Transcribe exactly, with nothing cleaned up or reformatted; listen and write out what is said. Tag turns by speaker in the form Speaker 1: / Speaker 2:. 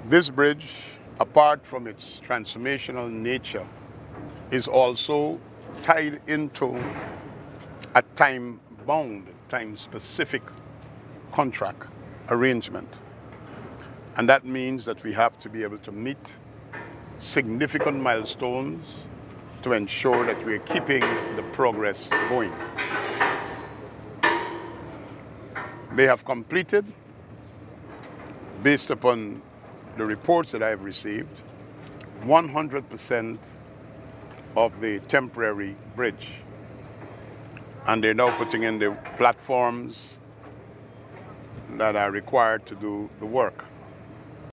Speaker 1: This bridge, apart from its transformational nature, is also tied into a time-bound, time-specific contract arrangement. And that means that we have to be able to meet significant milestones to ensure that we're keeping the progress going. They have completed, based upon the reports that I've received, one hundred percent of the temporary bridge. And they're now putting in the platforms that are required to do the work.